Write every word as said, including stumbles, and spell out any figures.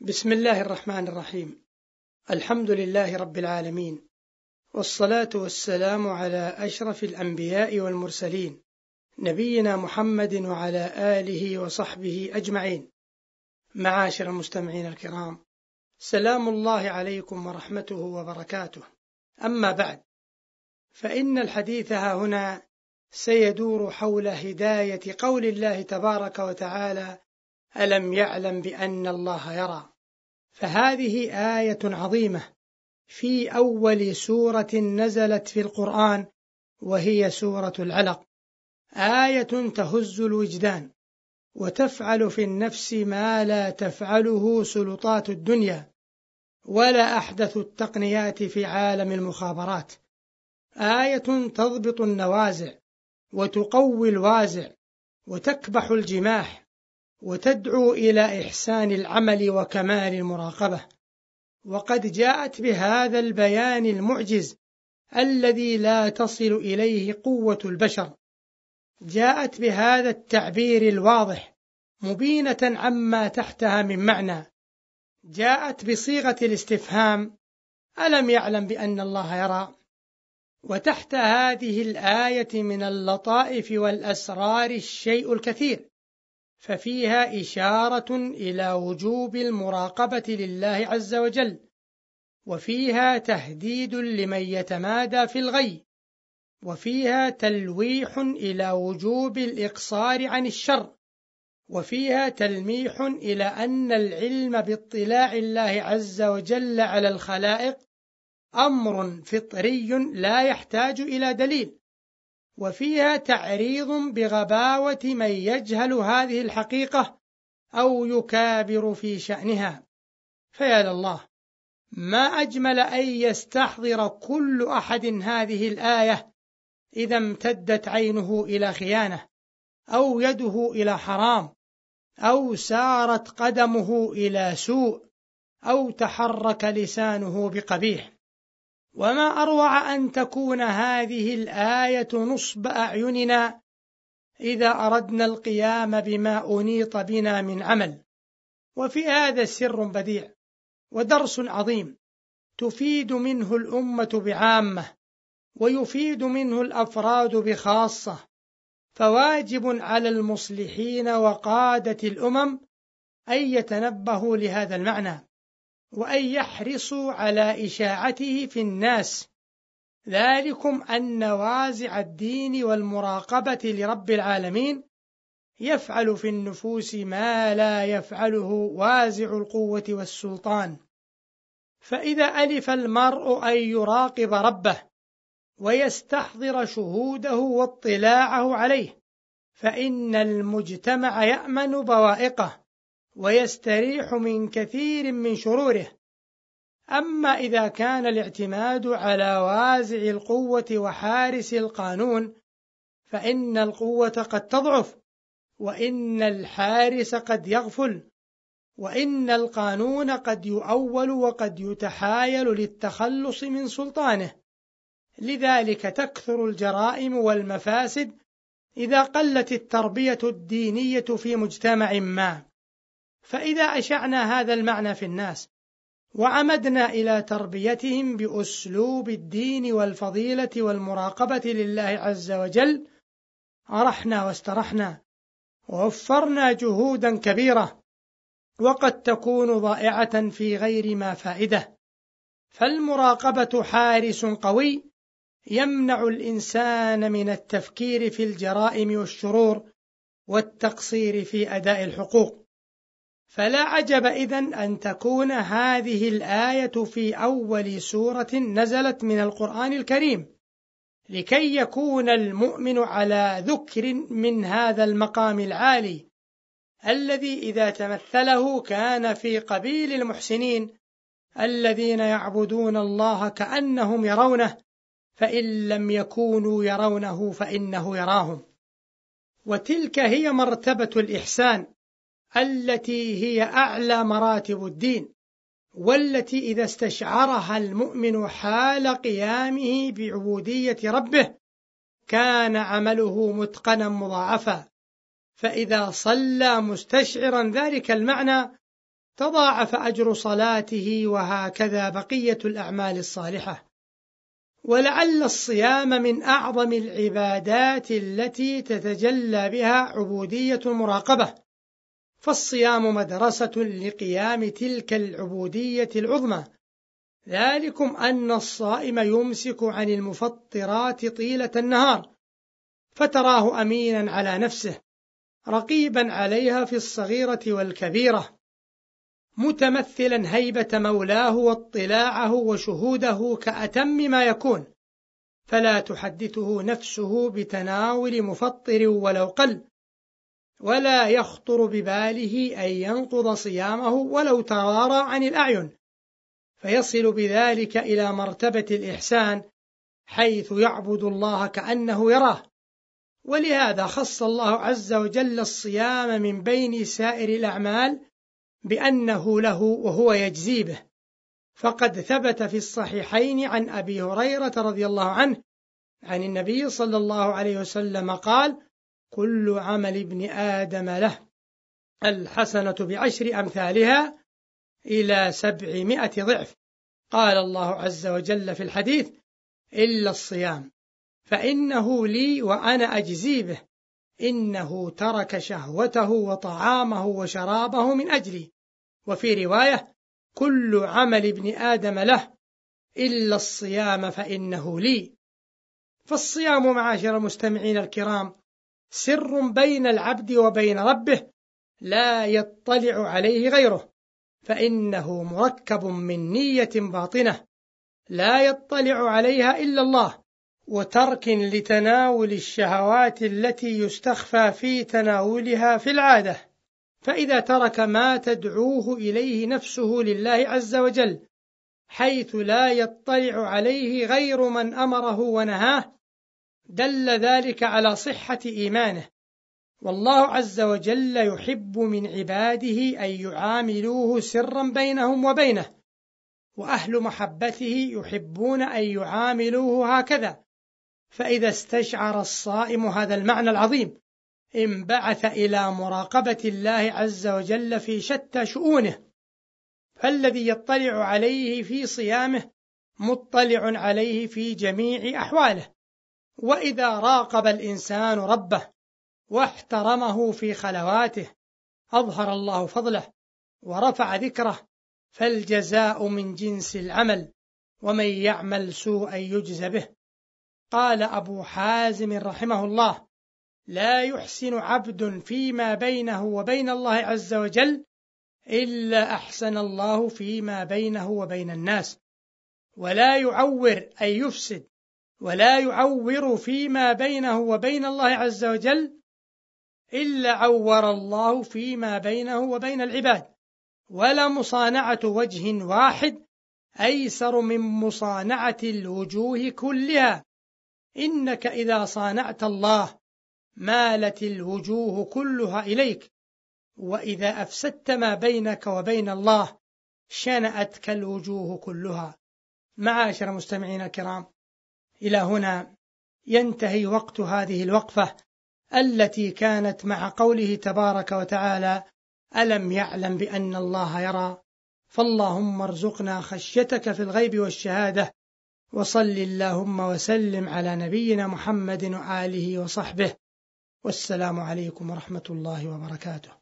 بسم الله الرحمن الرحيم. الحمد لله رب العالمين، والصلاة والسلام على أشرف الأنبياء والمرسلين، نبينا محمد وعلى آله وصحبه أجمعين. معاشر المستمعين الكرام، سلام الله عليكم ورحمته وبركاته. أما بعد، فإن الحديث ها هنا سيدور حول هداية قول الله تبارك وتعالى: ألم يعلم بأن الله يرى. فهذه آية عظيمة في أول سورة نزلت في القرآن، وهي سورة العلق. آية تهز الوجدان وتفعل في النفس ما لا تفعله سلطات الدنيا ولا أحدث التقنيات في عالم المخابرات. آية تضبط النوازع وتقوي الوازع وتكبح الجماح وتدعو إلى إحسان العمل وكمال المراقبة. وقد جاءت بهذا البيان المعجز الذي لا تصل إليه قوة البشر، جاءت بهذا التعبير الواضح مبينة عما تحتها من معنى، جاءت بصيغة الاستفهام: ألم يعلم بأن الله يرى. وتحت هذه الآية من اللطائف والأسرار الشيء الكثير، ففيها إشارة إلى وجوب المراقبة لله عز وجل، وفيها تهديد لمن يتمادى في الغي، وفيها تلويح إلى وجوب الإقصار عن الشر، وفيها تلميح إلى أن العلم باطلاع الله عز وجل على الخلائق أمر فطري لا يحتاج إلى دليل، وفيها تعريض بغباوة من يجهل هذه الحقيقة أو يكابر في شأنها. فيا لله، ما أجمل أن يستحضر كل أحد هذه الآية إذا امتدت عينه إلى خيانة، أو يده إلى حرام، أو سارت قدمه إلى سوء، أو تحرك لسانه بقبيح. وما أروع أن تكون هذه الآية نصب أعيننا إذا أردنا القيام بما أنيط بنا من عمل. وفي هذا سر بديع ودرس عظيم تفيد منه الأمة بعامة، ويفيد منه الأفراد بخاصة. فواجب على المصلحين وقادة الأمم أن يتنبهوا لهذا المعنى، وأن يحرصوا على إشاعته في الناس، ذلكم أن وازع الدين والمراقبة لرب العالمين يفعل في النفوس ما لا يفعله وازع القوة والسلطان. فإذا ألف المرء أن يراقب ربه ويستحضر شهوده واطلاعه عليه، فإن المجتمع يأمن بوائقه ويستريح من كثير من شروره. أما إذا كان الاعتماد على وازع القوة وحارس القانون، فإن القوة قد تضعف، وإن الحارس قد يغفل، وإن القانون قد يؤول وقد يتحايل للتخلص من سلطانه. لذلك تكثر الجرائم والمفاسد إذا قلت التربية الدينية في مجتمع ما. فإذا أشعنا هذا المعنى في الناس وعمدنا إلى تربيتهم بأسلوب الدين والفضيلة والمراقبة لله عز وجل، أرحنا واسترحنا ووفرنا جهودا كبيرة وقد تكون ضائعة في غير ما فائدة. فالمراقبة حارس قوي يمنع الإنسان من التفكير في الجرائم والشرور والتقصير في أداء الحقوق. فلا عجب إذن أن تكون هذه الآية في أول سورة نزلت من القرآن الكريم، لكي يكون المؤمن على ذكر من هذا المقام العالي الذي إذا تمثله كان في قبيل المحسنين الذين يعبدون الله كأنهم يرونه، فإن لم يكونوا يرونه فإنه يراهم. وتلك هي مرتبة الإحسان التي هي أعلى مراتب الدين، والتي إذا استشعرها المؤمن حال قيامه بعبودية ربه كان عمله متقنا مضاعفا. فإذا صلى مستشعرا ذلك المعنى تضاعف أجر صلاته، وهكذا بقية الأعمال الصالحة. ولعل الصيام من أعظم العبادات التي تتجلى بها عبودية المراقبة، فالصيام مدرسة لقيام تلك العبودية العظمى، ذلكم أن الصائم يمسك عن المفطرات طيلة النهار، فتراه أمينا على نفسه، رقيبا عليها في الصغيرة والكبيرة، متمثلا هيبة مولاه واطلاعه وشهوده كأتم ما يكون، فلا تحدثه نفسه بتناول مفطر ولو قل، ولا يخطر بباله أن ينقض صيامه ولو توارى عن الأعين، فيصل بذلك إلى مرتبة الإحسان، حيث يعبد الله كأنه يراه. ولهذا خص الله عز وجل الصيام من بين سائر الأعمال بأنه له وهو يجزي به، فقد ثبت في الصحيحين عن أبي هريرة رضي الله عنه عن النبي صلى الله عليه وسلم قال: كل عمل ابن آدم له، الحسنة بعشر أمثالها إلى سبعمائة ضعف. قال الله عز وجل في الحديث: إلا الصيام فإنه لي وأنا أجزي به، إنه ترك شهوته وطعامه وشرابه من أجلي. وفي رواية: كل عمل ابن آدم له إلا الصيام فإنه لي. فالصيام معاشر المستمعين الكرام سر بين العبد وبين ربه لا يطلع عليه غيره، فإنه مركب من نية باطنة لا يطلع عليها إلا الله، وترك لتناول الشهوات التي يستخفى في تناولها في العادة، فإذا ترك ما تدعوه إليه نفسه لله عز وجل حيث لا يطلع عليه غير من أمره ونهاه، دل ذلك على صحة إيمانه. والله عز وجل يحب من عباده أن يعاملوه سرا بينهم وبينه، وأهل محبته يحبون أن يعاملوه هكذا. فإذا استشعر الصائم هذا المعنى العظيم انبعث إلى مراقبة الله عز وجل في شتى شؤونه، فالذي يطلع عليه في صيامه مطلع عليه في جميع أحواله. وإذا راقب الإنسان ربه واحترمه في خلواته أظهر الله فضله ورفع ذكره، فالجزاء من جنس العمل، ومن يعمل سوءا يجز به. قال أبو حازم رحمه الله: لا يحسن عبد فيما بينه وبين الله عز وجل إلا أحسن الله فيما بينه وبين الناس، ولا يعور أي يفسد، ولا يعور فيما بينه وبين الله عز وجل إلا عور الله فيما بينه وبين العباد. ولا مصانعة وجه واحد أيسر من مصانعة الوجوه كلها، إنك إذا صانعت الله مالت الوجوه كلها إليك، وإذا أفسدت ما بينك وبين الله شنأتك الوجوه كلها. معاشر مستمعين الكرام، إلى هنا ينتهي وقت هذه الوقفة التي كانت مع قوله تبارك وتعالى: ألم يعلم بأن الله يرى. فاللهم ارزقنا خشيتك في الغيب والشهادة، وصل اللهم وسلم على نبينا محمد وآله وصحبه، والسلام عليكم ورحمة الله وبركاته.